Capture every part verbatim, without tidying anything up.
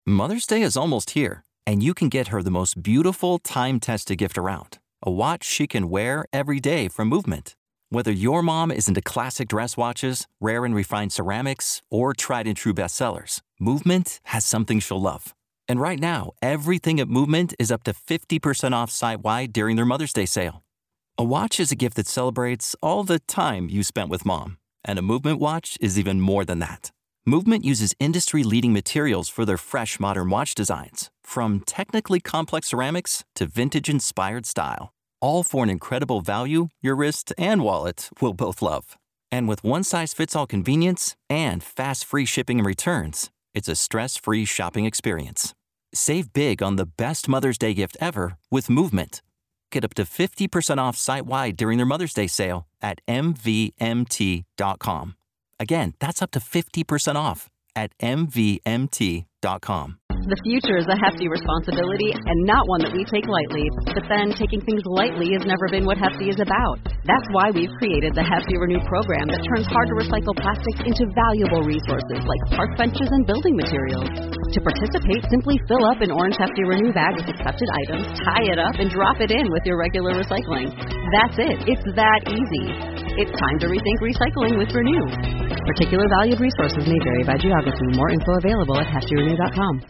Mother's Day is almost here, and you can get her the most beautiful time-tested gift around, a watch she can wear every day from Movement. Whether your mom is into classic dress watches, rare and refined ceramics, or tried-and-true bestsellers, Movement has something she'll love. And right now, everything at Movement is up to fifty percent off site-wide during their Mother's Day sale. A watch is a gift that celebrates all the time you spent with mom, and a Movement watch is even more than that. Movement uses industry-leading materials for their fresh, modern watch designs, from technically complex ceramics to vintage-inspired style, all for an incredible value your wrist and wallet will both love. And with one-size-fits-all convenience and fast free shipping and returns, it's a stress-free shopping experience. Save big on the best Mother's Day gift ever with Movement. Get up to fifty percent off site-wide during their Mother's Day sale at m v m t dot com. Again, that's up to fifty percent off at m v m t dot com. The future is a hefty responsibility and not one that we take lightly. But then, taking things lightly has never been what Hefty is about. That's why we've created the Hefty Renew program that turns hard-to-recycle plastics into valuable resources like park benches and building materials. To participate, simply fill up an orange Hefty Renew bag with accepted items, tie it up, and drop it in with your regular recycling. That's it. It's that easy. It's time to rethink recycling with Renew. Particular valued resources may vary by geography. More info available at hefty renew dot com.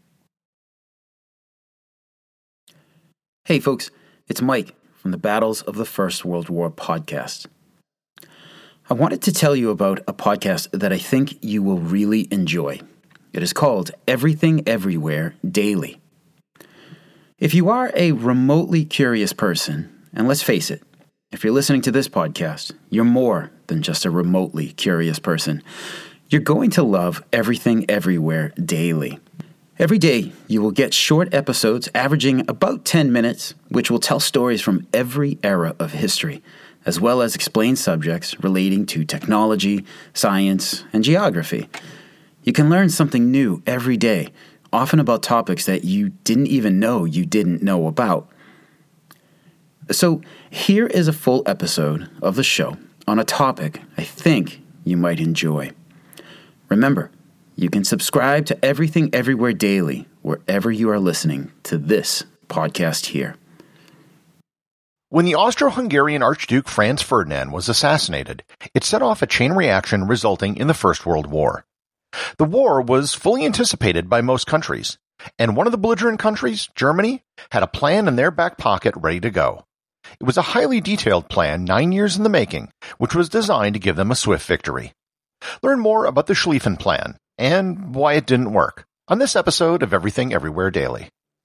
Hey folks, it's Mike from the Battles of the First World War podcast. I wanted to tell you about a podcast that I think you will really enjoy. It is called Everything Everywhere Daily. If you are a remotely curious person, and let's face it, if you're listening to this podcast, you're more than just a remotely curious person. You're going to love Everything Everywhere Daily. Every day, you will get short episodes averaging about ten minutes, which will tell stories from every era of history, as well as explain subjects relating to technology, science, and geography. You can learn something new every day, often about topics that you didn't even know you didn't know about. So, here is a full episode of the show on a topic I think you might enjoy. Remember, you can subscribe to Everything Everywhere Daily wherever you are listening to this podcast here. When the Austro-Hungarian Archduke Franz Ferdinand was assassinated, it set off a chain reaction resulting in the First World War. The war was fully anticipated by most countries, and one of the belligerent countries, Germany, had a plan in their back pocket ready to go. It was a highly detailed plan nine years in the making, which was designed to give them a swift victory. Learn more about the Schlieffen Plan and why it didn't work on this episode of Everything Everywhere Daily.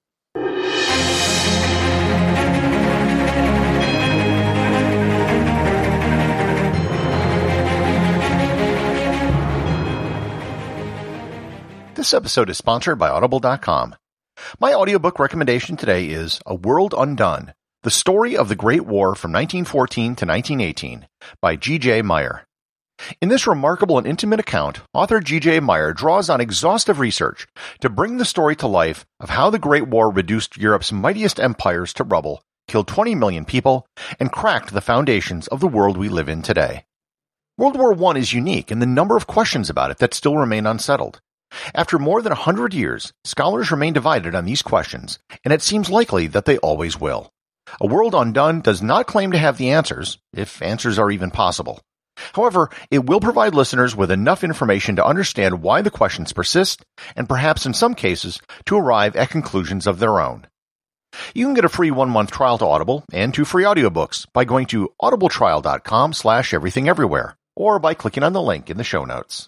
This episode is sponsored by Audible dot com. My audiobook recommendation today is A World Undone, The Story of the Great War from nineteen fourteen to nineteen eighteen by G J Meyer. In this remarkable and intimate account, author G J Meyer draws on exhaustive research to bring the story to life of how the Great War reduced Europe's mightiest empires to rubble, killed twenty million people, and cracked the foundations of the world we live in today. World War One is unique in the number of questions about it that still remain unsettled. After more than a hundred years, scholars remain divided on these questions, and it seems likely that they always will. A World Undone does not claim to have the answers, if answers are even possible. However, it will provide listeners with enough information to understand why the questions persist, and perhaps in some cases, to arrive at conclusions of their own. You can get a free one-month trial to Audible and two free audiobooks by going to audibletrial.com slash everythingeverywhere, or by clicking on the link in the show notes.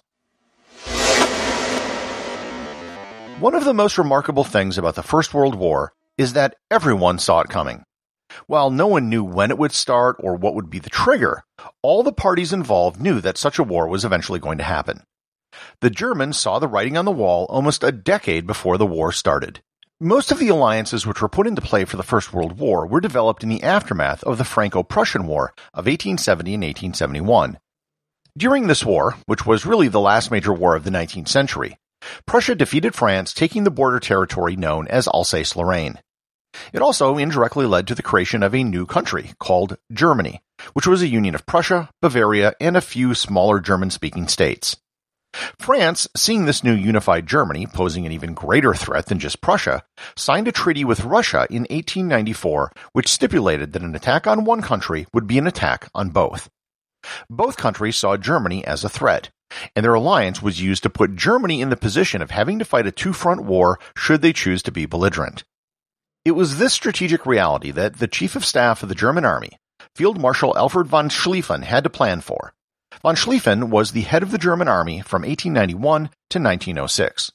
One of the most remarkable things about the First World War is that everyone saw it coming. While no one knew when it would start or what would be the trigger, all the parties involved knew that such a war was eventually going to happen. The Germans saw the writing on the wall almost a decade before the war started. Most of the alliances which were put into play for the First World War were developed in the aftermath of the Franco-Prussian War of eighteen seventy and eighteen seventy-one. During this war, which was really the last major war of the nineteenth century, Prussia defeated France, taking the border territory known as Alsace-Lorraine. It also indirectly led to the creation of a new country called Germany, which was a union of Prussia, Bavaria, and a few smaller German-speaking states. France, seeing this new unified Germany posing an even greater threat than just Prussia, signed a treaty with Russia in eighteen ninety-four which stipulated that an attack on one country would be an attack on both. Both countries saw Germany as a threat, and their alliance was used to put Germany in the position of having to fight a two-front war should they choose to be belligerent. It was this strategic reality that the Chief of Staff of the German Army, Field Marshal Alfred von Schlieffen, had to plan for. Von Schlieffen was the head of the German Army from eighteen ninety-one to nineteen oh six.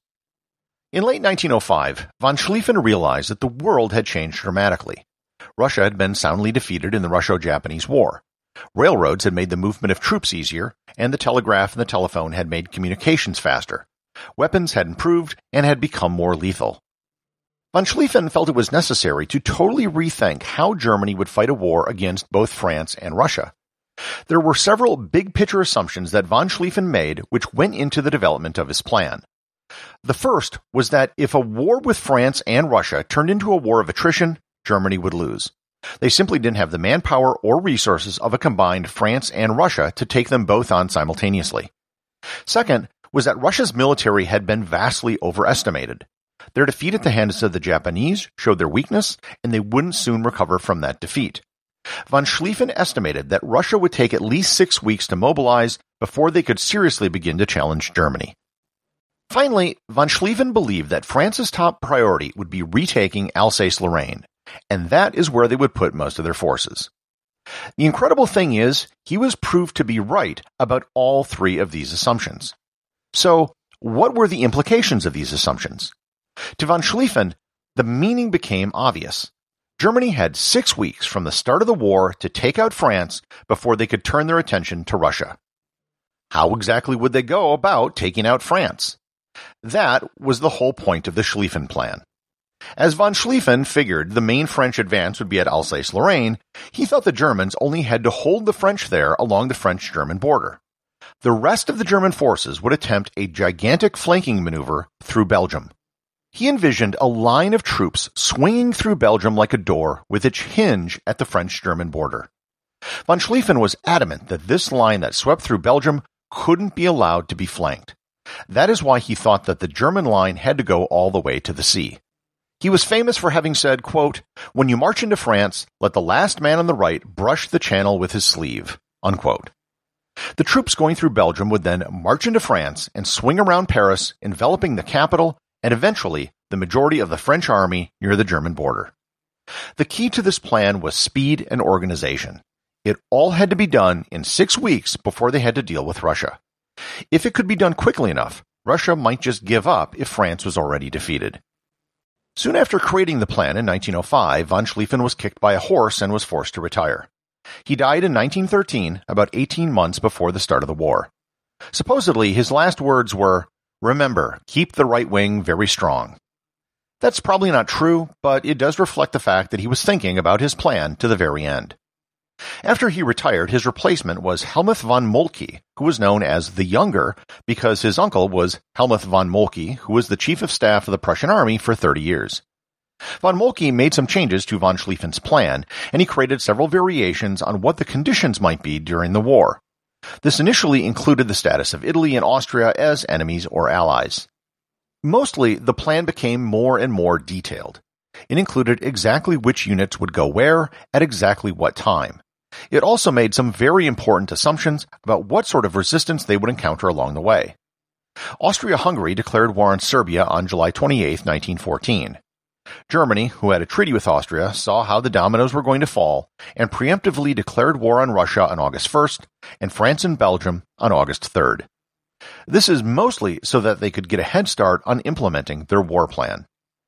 In late nineteen oh five, von Schlieffen realized that the world had changed dramatically. Russia had been soundly defeated in the Russo-Japanese War. Railroads had made the movement of troops easier, and the telegraph and the telephone had made communications faster. Weapons had improved and had become more lethal. Von Schlieffen felt it was necessary to totally rethink how Germany would fight a war against both France and Russia. There were several big-picture assumptions that von Schlieffen made which went into the development of his plan. The first was that if a war with France and Russia turned into a war of attrition, Germany would lose. They simply didn't have the manpower or resources of a combined France and Russia to take them both on simultaneously. Second was that Russia's military had been vastly overestimated. Their defeat at the hands of the Japanese showed their weakness, and they wouldn't soon recover from that defeat. Von Schlieffen estimated that Russia would take at least six weeks to mobilize before they could seriously begin to challenge Germany. Finally, von Schlieffen believed that France's top priority would be retaking Alsace-Lorraine, and that is where they would put most of their forces. The incredible thing is, he was proved to be right about all three of these assumptions. So, what were the implications of these assumptions? To von Schlieffen, the meaning became obvious. Germany had six weeks from the start of the war to take out France before they could turn their attention to Russia. How exactly would they go about taking out France? That was the whole point of the Schlieffen Plan. As von Schlieffen figured the main French advance would be at Alsace-Lorraine, he thought the Germans only had to hold the French there along the French-German border. The rest of the German forces would attempt a gigantic flanking maneuver through Belgium. He envisioned a line of troops swinging through Belgium like a door with its hinge at the French-German border. Von Schlieffen was adamant that this line that swept through Belgium couldn't be allowed to be flanked. That is why he thought that the German line had to go all the way to the sea. He was famous for having said, quote, "When you march into France, let the last man on the right brush the channel with his sleeve," unquote. The troops going through Belgium would then march into France and swing around Paris, enveloping the capital and eventually the majority of the French army near the German border. The key to this plan was speed and organization. It all had to be done in six weeks before they had to deal with Russia. If it could be done quickly enough, Russia might just give up if France was already defeated. Soon after creating the plan in nineteen oh five, von Schlieffen was kicked by a horse and was forced to retire. He died in nineteen thirteen, about eighteen months before the start of the war. Supposedly, his last words were, "Remember, keep the right wing very strong." That's probably not true, but it does reflect the fact that he was thinking about his plan to the very end. After he retired, his replacement was Helmuth von Moltke, who was known as the Younger because his uncle was Helmuth von Moltke, who was the chief of staff of the Prussian army for thirty years. Von Moltke made some changes to von Schlieffen's plan, and he created several variations on what the conditions might be during the war. This initially included the status of Italy and Austria as enemies or allies. Mostly, the plan became more and more detailed. It included exactly which units would go where, at exactly what time. It also made some very important assumptions about what sort of resistance they would encounter along the way. Austria-Hungary declared war on Serbia on July twenty-eighth, nineteen fourteen. Germany, who had a treaty with Austria, saw how the dominoes were going to fall and preemptively declared war on Russia on August first and France and Belgium on August third. This is mostly so that they could get a head start on implementing their war plan.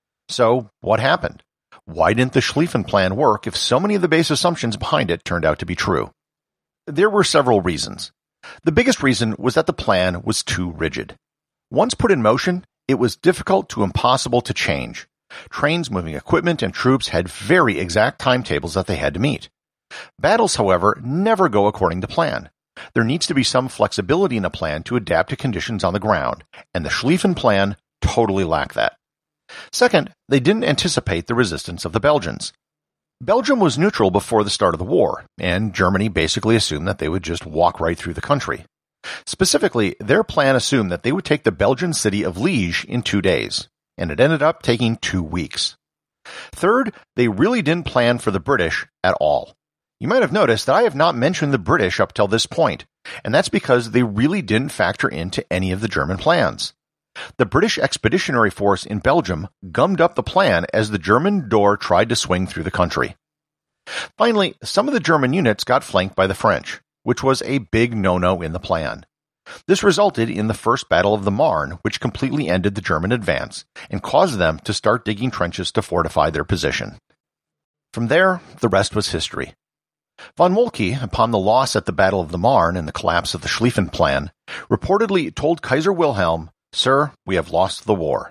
So, what happened? Why didn't the Schlieffen Plan work if so many of the base assumptions behind it turned out to be true? There were several reasons. The biggest reason was that the plan was too rigid. Once put in motion, it was difficult to impossible to change. Trains moving equipment and troops had very exact timetables that they had to meet. Battles, however, never go according to plan. There needs to be some flexibility in a plan to adapt to conditions on the ground, and the Schlieffen Plan totally lacked that. Second, they didn't anticipate the resistance of the Belgians. Belgium was neutral before the start of the war, and Germany basically assumed that they would just walk right through the country. Specifically, their plan assumed that they would take the Belgian city of Liège in two days, and it ended up taking two weeks. Third, they really didn't plan for the British at all. You might have noticed that I have not mentioned the British up till this point, and that's because they really didn't factor into any of the German plans. The British Expeditionary Force in Belgium gummed up the plan as the German door tried to swing through the country. Finally, some of the German units got flanked by the French, which was a big no-no in the plan. This resulted in the First Battle of the Marne, which completely ended the German advance and caused them to start digging trenches to fortify their position. From there, the rest was history. Von Moltke, upon the loss at the Battle of the Marne and the collapse of the Schlieffen Plan, reportedly told Kaiser Wilhelm, "Sir, we have lost the war."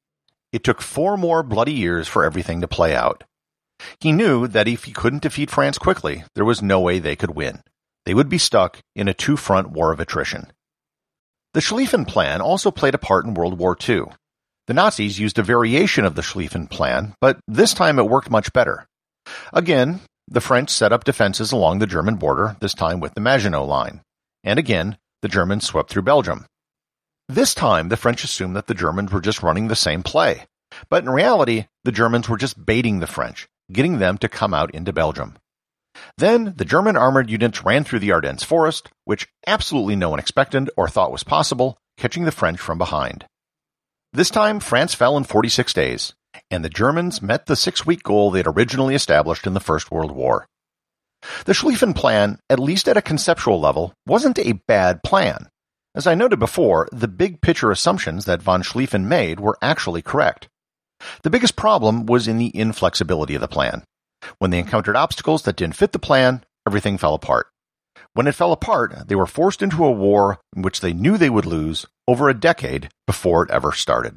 It took four more bloody years for everything to play out. He knew that if he couldn't defeat France quickly, there was no way they could win. They would be stuck in a two-front war of attrition. The Schlieffen Plan also played a part in World War Two. The Nazis used a variation of the Schlieffen Plan, but this time it worked much better. Again, the French set up defenses along the German border, this time with the Maginot Line. And again, the Germans swept through Belgium. This time, the French assumed that the Germans were just running the same play. But in reality, the Germans were just baiting the French, getting them to come out into Belgium. Then, the German armored units ran through the Ardennes forest, which absolutely no one expected or thought was possible, catching the French from behind. This time, France fell in forty-six days, and the Germans met the six-week goal they had originally established in the First World War. The Schlieffen Plan, at least at a conceptual level, wasn't a bad plan. As I noted before, the big-picture assumptions that von Schlieffen made were actually correct. The biggest problem was in the inflexibility of the plan. When they encountered obstacles that didn't fit the plan, everything fell apart. When it fell apart, they were forced into a war in which they knew they would lose over a decade before it ever started.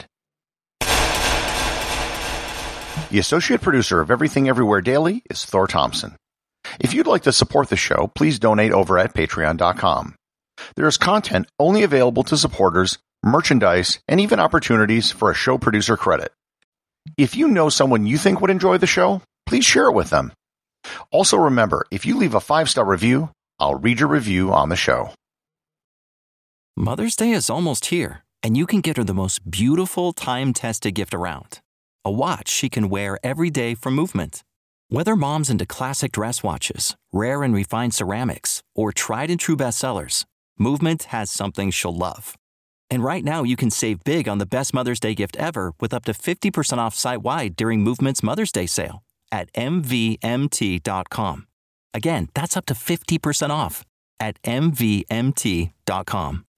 The associate producer of Everything Everywhere Daily is Thor Thompson. If you'd like to support the show, please donate over at patreon dot com. There is content only available to supporters, merchandise, and even opportunities for a show producer credit. If you know someone you think would enjoy the show, please share it with them. Also remember, if you leave a five-star review, I'll read your review on the show. Mother's Day is almost here, and you can get her the most beautiful time-tested gift around. A watch she can wear every day from Movement. Whether mom's into classic dress watches, rare and refined ceramics, or tried-and-true bestsellers, Movement has something she'll love. And right now, you can save big on the best Mother's Day gift ever with up to fifty percent off site-wide during Movement's Mother's Day sale at M V M T dot com. Again, that's up to fifty percent off at M V M T dot com.